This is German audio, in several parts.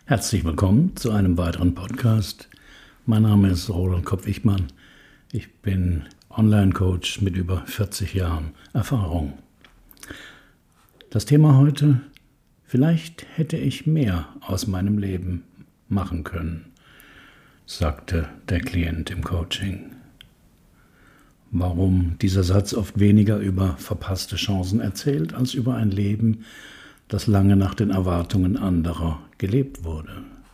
Herzlich willkommen zu einem weiteren Podcast. Mein Name ist Roland Kopp-Wichmann. Ich bin Online-Coach mit über 40 Jahren Erfahrung. Das Thema heute: Vielleicht hätte ich mehr aus meinem Leben machen können, sagte der Klient im Coaching. Warum dieser Satz oft weniger über verpasste Chancen erzählt, als über ein Leben, das lange nach den Erwartungen anderer gelebt wurde.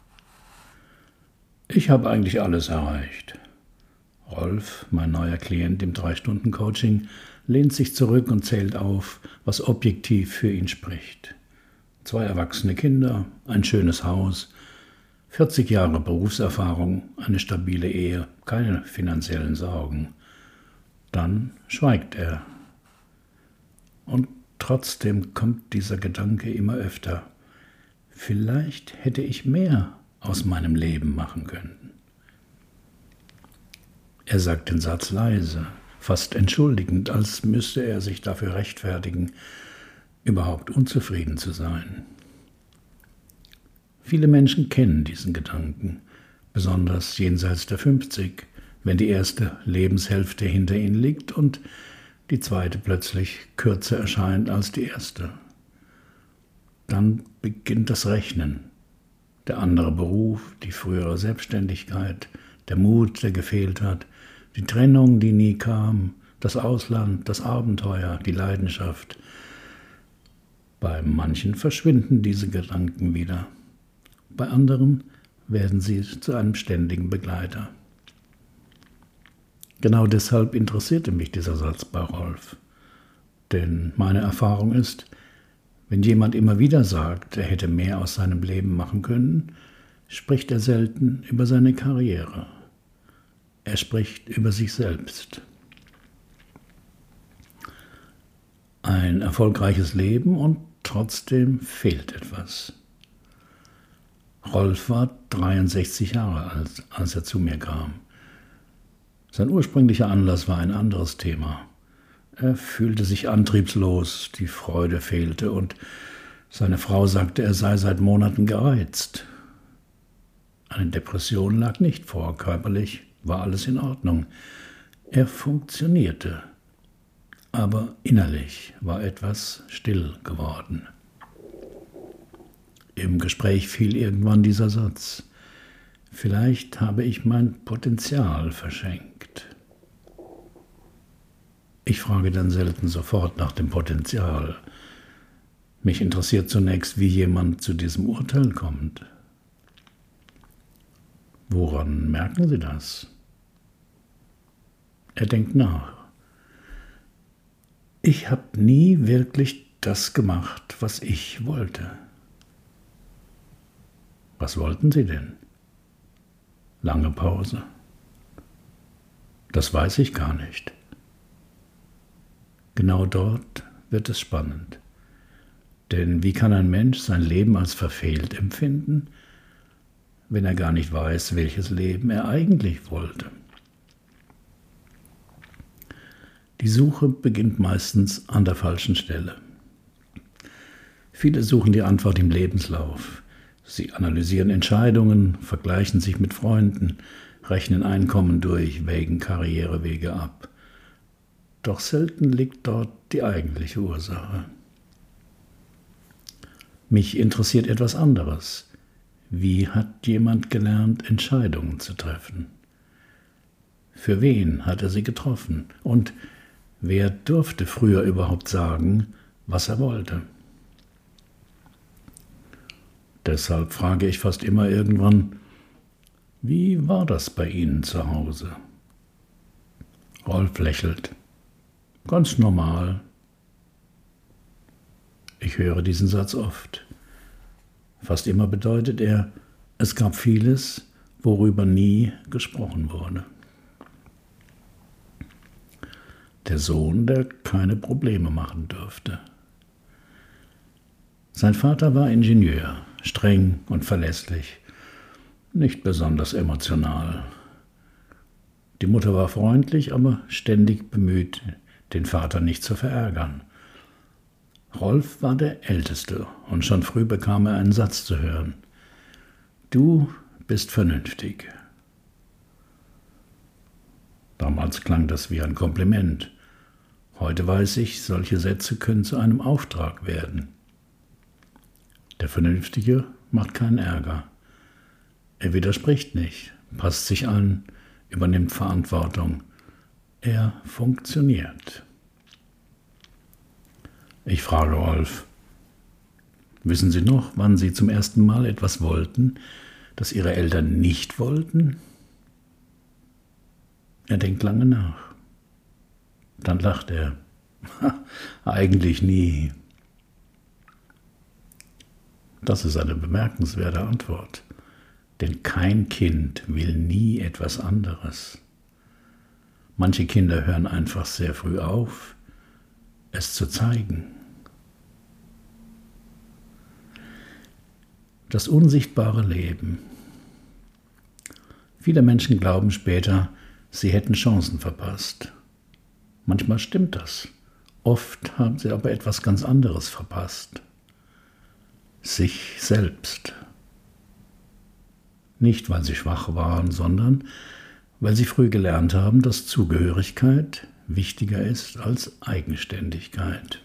Ich habe eigentlich alles erreicht. Rolf, mein neuer Klient im 3-Stunden-Coaching, lehnt sich zurück und zählt auf, was objektiv für ihn spricht. 2 erwachsene Kinder, ein schönes Haus, 40 Jahre Berufserfahrung, eine stabile Ehe, keine finanziellen Sorgen. Dann schweigt er. Und trotzdem kommt dieser Gedanke immer öfter. Vielleicht hätte ich mehr aus meinem Leben machen können. Er sagt den Satz leise, fast entschuldigend, als müsste er sich dafür rechtfertigen, überhaupt unzufrieden zu sein. Viele Menschen kennen diesen Gedanken, besonders jenseits der 50, wenn die erste Lebenshälfte hinter ihnen liegt und die zweite plötzlich kürzer erscheint als die erste. Dann beginnt das Rechnen. Der andere Beruf, die frühere Selbstständigkeit, der Mut, der gefehlt hat, die Trennung, die nie kam, das Ausland, das Abenteuer, die Leidenschaft. Bei manchen verschwinden diese Gedanken wieder. Bei anderen werden sie zu einem ständigen Begleiter. Genau deshalb interessierte mich dieser Satz bei Rolf. Denn meine Erfahrung ist, wenn jemand immer wieder sagt, er hätte mehr aus seinem Leben machen können, spricht er selten über seine Karriere. Er spricht über sich selbst. Ein erfolgreiches Leben und trotzdem fehlt etwas. Rolf war 63 Jahre alt, als er zu mir kam. Sein ursprünglicher Anlass war ein anderes Thema. Er fühlte sich antriebslos, die Freude fehlte und seine Frau sagte, er sei seit Monaten gereizt. Eine Depression lag nicht vor, körperlich war alles in Ordnung. Er funktionierte, aber innerlich war etwas still geworden. Im Gespräch fiel irgendwann dieser Satz: Vielleicht habe ich mein Potenzial verschenkt. Ich frage dann selten sofort nach dem Potenzial. Mich interessiert zunächst, wie jemand zu diesem Urteil kommt. Woran merken Sie das? Er denkt nach. Ich habe nie wirklich das gemacht, was ich wollte. Was wollten Sie denn? Lange Pause. Das weiß ich gar nicht. Genau dort wird es spannend. Denn wie kann ein Mensch sein Leben als verfehlt empfinden, wenn er gar nicht weiß, welches Leben er eigentlich wollte? Die Suche beginnt meistens an der falschen Stelle. Viele suchen die Antwort im Lebenslauf. Sie analysieren Entscheidungen, vergleichen sich mit Freunden, rechnen Einkommen durch, wägen Karrierewege ab. Doch selten liegt dort die eigentliche Ursache. Mich interessiert etwas anderes. Wie hat jemand gelernt, Entscheidungen zu treffen? Für wen hat er sie getroffen? Und wer durfte früher überhaupt sagen, was er wollte? Deshalb frage ich fast immer irgendwann: Wie war das bei Ihnen zu Hause? Rolf lächelt. Ganz normal. Ich höre diesen Satz oft. Fast immer bedeutet er, es gab vieles, worüber nie gesprochen wurde. Der Sohn, der keine Probleme machen durfte. Sein Vater war Ingenieur, streng und verlässlich, nicht besonders emotional. Die Mutter war freundlich, aber ständig bemüht, den Vater nicht zu verärgern. Rolf war der Älteste und schon früh bekam er einen Satz zu hören: Du bist vernünftig. Damals klang das wie ein Kompliment. Heute weiß ich, solche Sätze können zu einem Auftrag werden. Der Vernünftige macht keinen Ärger. Er widerspricht nicht, passt sich an, übernimmt Verantwortung. Er funktioniert. Ich frage Rolf, wissen Sie noch, wann Sie zum ersten Mal etwas wollten, das Ihre Eltern nicht wollten? Er denkt lange nach. Dann lacht er. Eigentlich nie. Das ist eine bemerkenswerte Antwort. Denn kein Kind will nie etwas anderes. Manche Kinder hören einfach sehr früh auf, es zu zeigen. Das unsichtbare Leben. Viele Menschen glauben später, sie hätten Chancen verpasst. Manchmal stimmt das. Oft haben sie aber etwas ganz anderes verpasst. Sich selbst. Nicht, weil sie schwach waren, sondern weil sie früh gelernt haben, dass Zugehörigkeit wichtiger ist als Eigenständigkeit.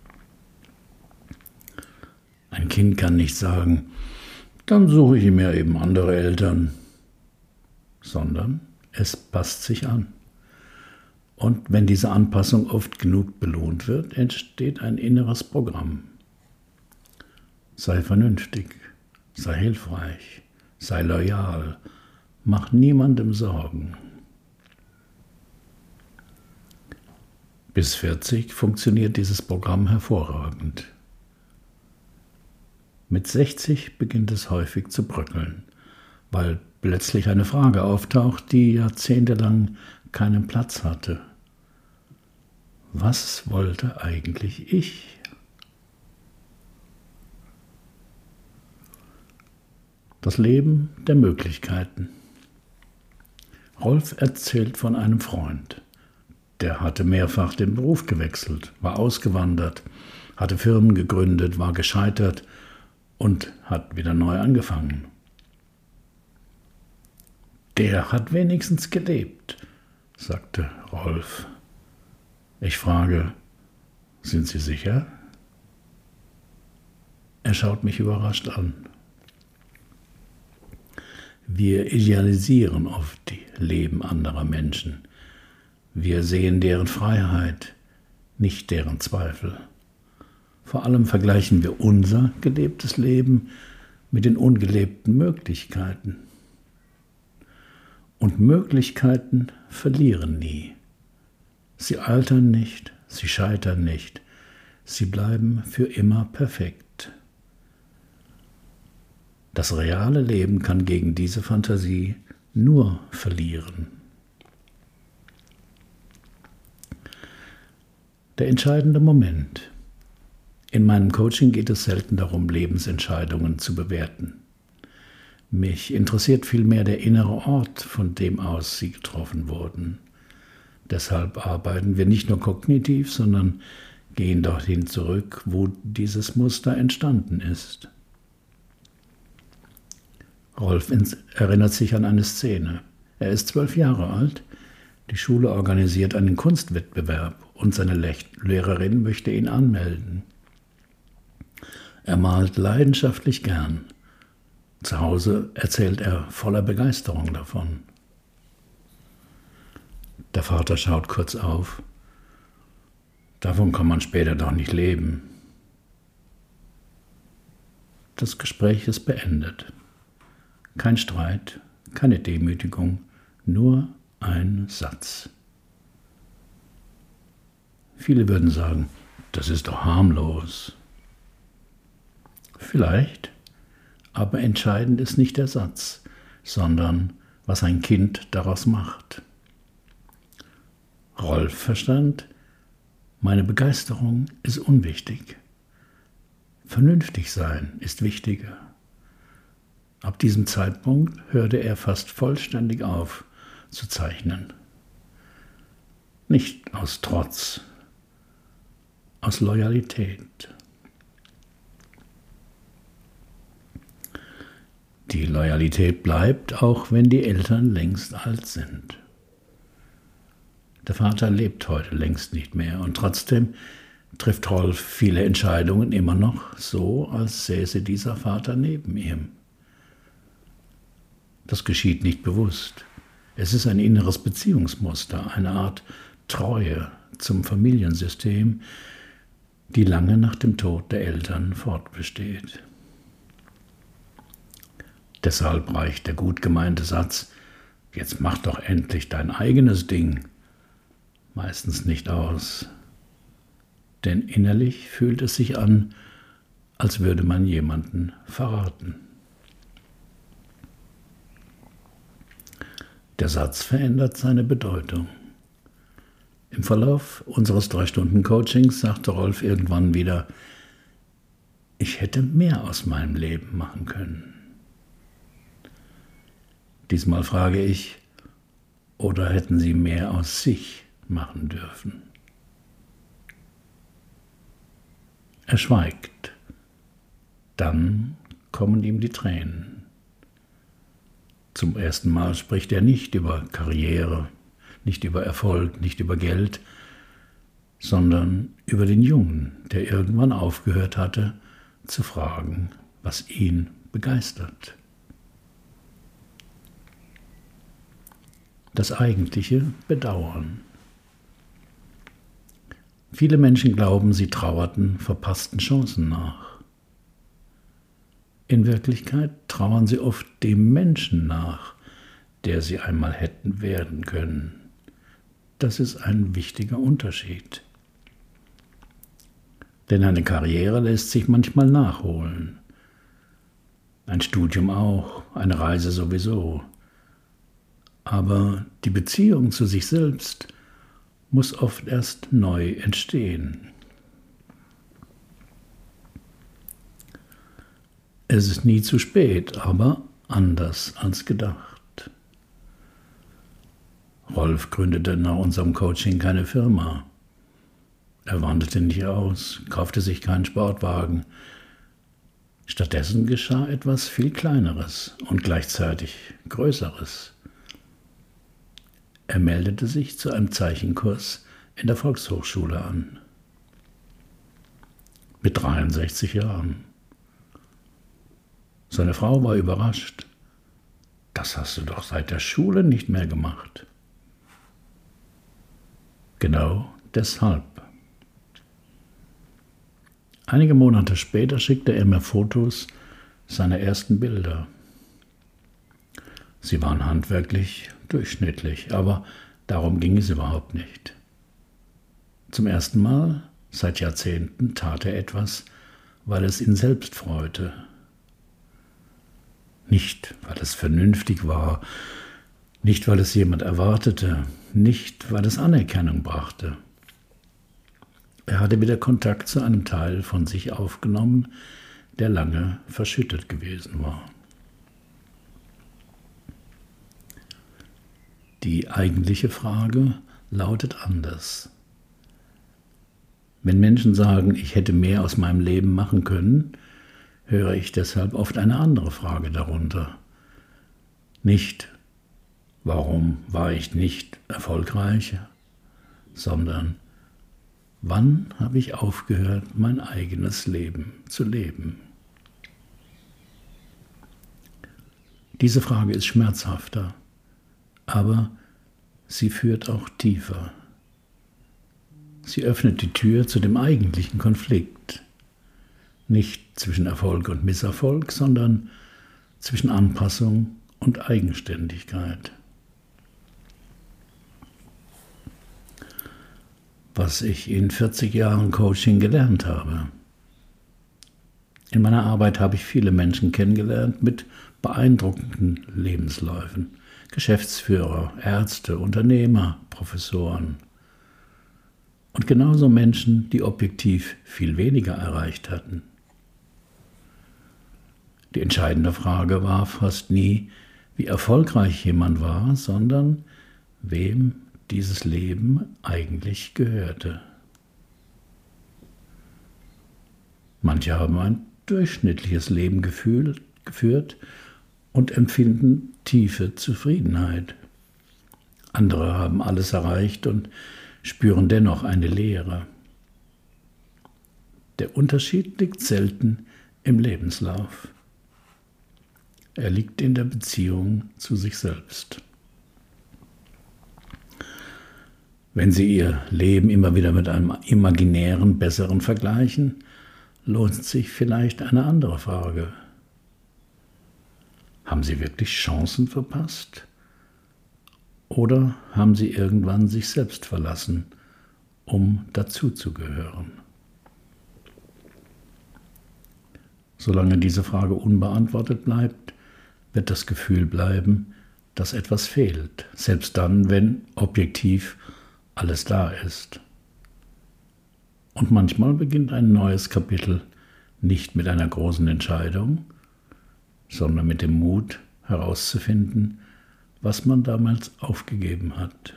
Ein Kind kann nicht sagen, dann suche ich mir eben andere Eltern, sondern es passt sich an. Und wenn diese Anpassung oft genug belohnt wird, entsteht ein inneres Programm. Sei vernünftig, sei hilfreich, sei loyal, mach niemandem Sorgen. Bis 40 funktioniert dieses Programm hervorragend. Mit 60 beginnt es häufig zu bröckeln, weil plötzlich eine Frage auftaucht, die jahrzehntelang keinen Platz hatte. Was wollte eigentlich ich? Das Leben der Möglichkeiten. Rolf erzählt von einem Freund. Der hatte mehrfach den Beruf gewechselt, war ausgewandert, hatte Firmen gegründet, war gescheitert und hat wieder neu angefangen. Der hat wenigstens gelebt, sagte Rolf. Ich frage, sind Sie sicher? Er schaut mich überrascht an. Wir idealisieren oft die Leben anderer Menschen. Wir sehen deren Freiheit, nicht deren Zweifel. Vor allem vergleichen wir unser gelebtes Leben mit den ungelebten Möglichkeiten. Und Möglichkeiten verlieren nie. Sie altern nicht, sie scheitern nicht, sie bleiben für immer perfekt. Das reale Leben kann gegen diese Fantasie nur verlieren. Der entscheidende Moment. In meinem Coaching geht es selten darum, Lebensentscheidungen zu bewerten. Mich interessiert vielmehr der innere Ort, von dem aus sie getroffen wurden. Deshalb arbeiten wir nicht nur kognitiv, sondern gehen dorthin zurück, wo dieses Muster entstanden ist. Rolf erinnert sich an eine Szene. Er ist 12 Jahre alt, die Schule organisiert einen Kunstwettbewerb und seine Lehrerin möchte ihn anmelden. Er malt leidenschaftlich gern. Zu Hause erzählt er voller Begeisterung davon. Der Vater schaut kurz auf. Davon kann man später doch nicht leben. Das Gespräch ist beendet. Kein Streit, keine Demütigung, nur ein Satz. Viele würden sagen, das ist doch harmlos. Vielleicht, aber entscheidend ist nicht der Satz, sondern was ein Kind daraus macht. Rolf verstand, meine Begeisterung ist unwichtig. Vernünftig sein ist wichtiger. Ab diesem Zeitpunkt hörte er fast vollständig auf zu zeichnen. Nicht aus Trotz, aus Loyalität. Die Loyalität bleibt, auch wenn die Eltern längst alt sind. Der Vater lebt heute längst nicht mehr und trotzdem trifft Rolf viele Entscheidungen immer noch so, als säße dieser Vater neben ihm. Das geschieht nicht bewusst. Es ist ein inneres Beziehungsmuster, eine Art Treue zum Familiensystem, die lange nach dem Tod der Eltern fortbesteht. Deshalb reicht der gut gemeinte Satz, jetzt mach doch endlich dein eigenes Ding, meistens nicht aus. Denn innerlich fühlt es sich an, als würde man jemanden verraten. Der Satz verändert seine Bedeutung. Im Verlauf unseres 3-Stunden-Coachings sagte Rolf irgendwann wieder, ich hätte mehr aus meinem Leben machen können. Diesmal frage ich, oder hätten Sie mehr aus sich machen dürfen? Er schweigt. Dann kommen ihm die Tränen. Zum ersten Mal spricht er nicht über Karriere, nicht über Erfolg, nicht über Geld, sondern über den Jungen, der irgendwann aufgehört hatte, zu fragen, was ihn begeistert. Das eigentliche Bedauern. Viele Menschen glauben, sie trauerten verpassten Chancen nach. In Wirklichkeit trauern sie oft dem Menschen nach, der sie einmal hätten werden können. Das ist ein wichtiger Unterschied. Denn eine Karriere lässt sich manchmal nachholen. Ein Studium auch, eine Reise sowieso. Aber die Beziehung zu sich selbst muss oft erst neu entstehen. Es ist nie zu spät, aber anders als gedacht. Rolf gründete nach unserem Coaching keine Firma. Er wanderte nicht aus, kaufte sich keinen Sportwagen. Stattdessen geschah etwas viel Kleineres und gleichzeitig Größeres. Er meldete sich zu einem Zeichenkurs in der Volkshochschule an. Mit 63 Jahren. Seine Frau war überrascht. Das hast du doch seit der Schule nicht mehr gemacht. Genau deshalb. Einige Monate später schickte er mir Fotos seiner ersten Bilder. Sie waren handwerklich durchschnittlich, aber darum ging es überhaupt nicht. Zum ersten Mal seit Jahrzehnten tat er etwas, weil es ihn selbst freute. Nicht, weil es vernünftig war, nicht, weil es jemand erwartete, nicht, weil es Anerkennung brachte. Er hatte wieder Kontakt zu einem Teil von sich aufgenommen, der lange verschüttet gewesen war. Die eigentliche Frage lautet anders. Wenn Menschen sagen, ich hätte mehr aus meinem Leben machen können, höre ich deshalb oft eine andere Frage darunter. Nicht, warum war ich nicht erfolgreich, sondern wann habe ich aufgehört, mein eigenes Leben zu leben? Diese Frage ist schmerzhafter, aber sie führt auch tiefer. Sie öffnet die Tür zu dem eigentlichen Konflikt. Nicht zwischen Erfolg und Misserfolg, sondern zwischen Anpassung und Eigenständigkeit. Was ich in 40 Jahren Coaching gelernt habe. In meiner Arbeit habe ich viele Menschen kennengelernt mit beeindruckenden Lebensläufen. Geschäftsführer, Ärzte, Unternehmer, Professoren. Und genauso Menschen, die objektiv viel weniger erreicht hatten. Die entscheidende Frage war fast nie, wie erfolgreich jemand war, sondern wem dieses Leben eigentlich gehörte. Manche haben ein durchschnittliches Leben geführt und empfinden tiefe Zufriedenheit. Andere haben alles erreicht und spüren dennoch eine Leere. Der Unterschied liegt selten im Lebenslauf. Er liegt in der Beziehung zu sich selbst. Wenn Sie Ihr Leben immer wieder mit einem imaginären, besseren vergleichen, lohnt sich vielleicht eine andere Frage. Haben Sie wirklich Chancen verpasst? Oder haben Sie irgendwann sich selbst verlassen, um dazuzugehören? Solange diese Frage unbeantwortet bleibt, wird das Gefühl bleiben, dass etwas fehlt, selbst dann, wenn objektiv alles da ist. Und manchmal beginnt ein neues Kapitel nicht mit einer großen Entscheidung, sondern mit dem Mut herauszufinden, was man damals aufgegeben hat.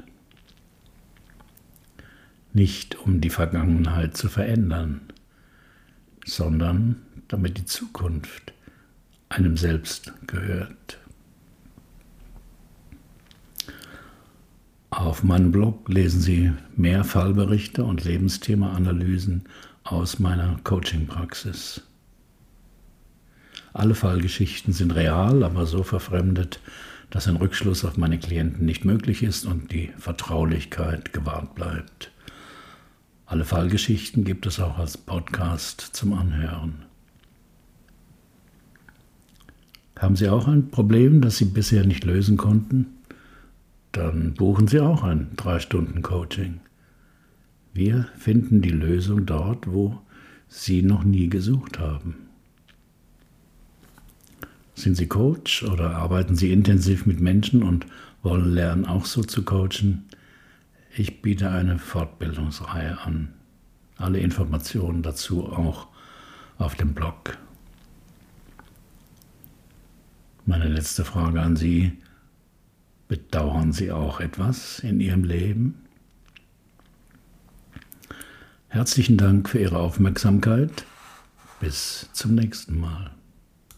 Nicht um die Vergangenheit zu verändern, sondern damit die Zukunft einem selbst gehört. Auf meinem Blog lesen Sie mehr Fallberichte und Lebensthema-Analysen aus meiner Coaching-Praxis. Alle Fallgeschichten sind real, aber so verfremdet, dass ein Rückschluss auf meine Klienten nicht möglich ist und die Vertraulichkeit gewahrt bleibt. Alle Fallgeschichten gibt es auch als Podcast zum Anhören. Haben Sie auch ein Problem, das Sie bisher nicht lösen konnten? Dann buchen Sie auch ein 3-Stunden-Coaching. Wir finden die Lösung dort, wo Sie noch nie gesucht haben. Sind Sie Coach oder arbeiten Sie intensiv mit Menschen und wollen lernen, auch so zu coachen? Ich biete eine Fortbildungsreihe an. Alle Informationen dazu auch auf dem Blog. Meine letzte Frage an Sie: Bedauern Sie auch etwas in Ihrem Leben? Herzlichen Dank für Ihre Aufmerksamkeit. Bis zum nächsten Mal.